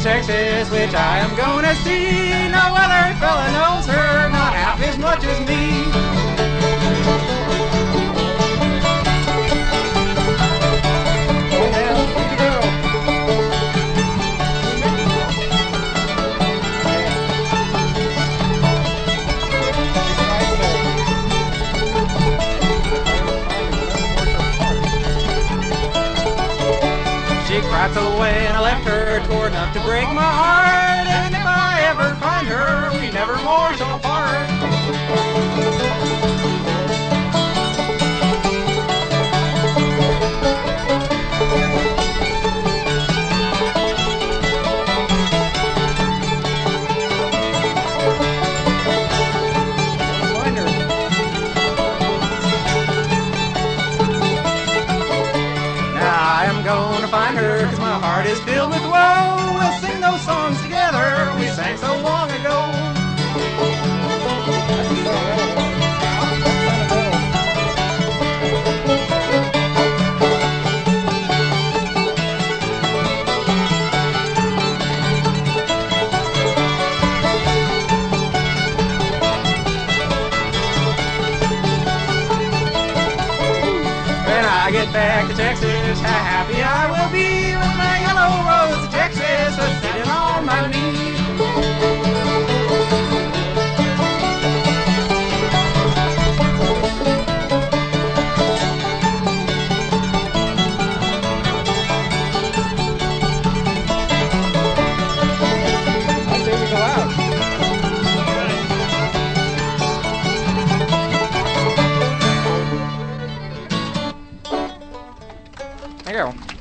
Texas, which I am gonna see. No other fella knows her, not half as much as me. She cried so when I left her, tore enough to break my heart. And if I ever find her, we never more shall part. Gonna find her, cause my heart is filled with woe. We'll sing those songs together we sang so long ago. When I get back to Texas, how happy I will be with my yellow rose of Texas sitting on my knee. There you go.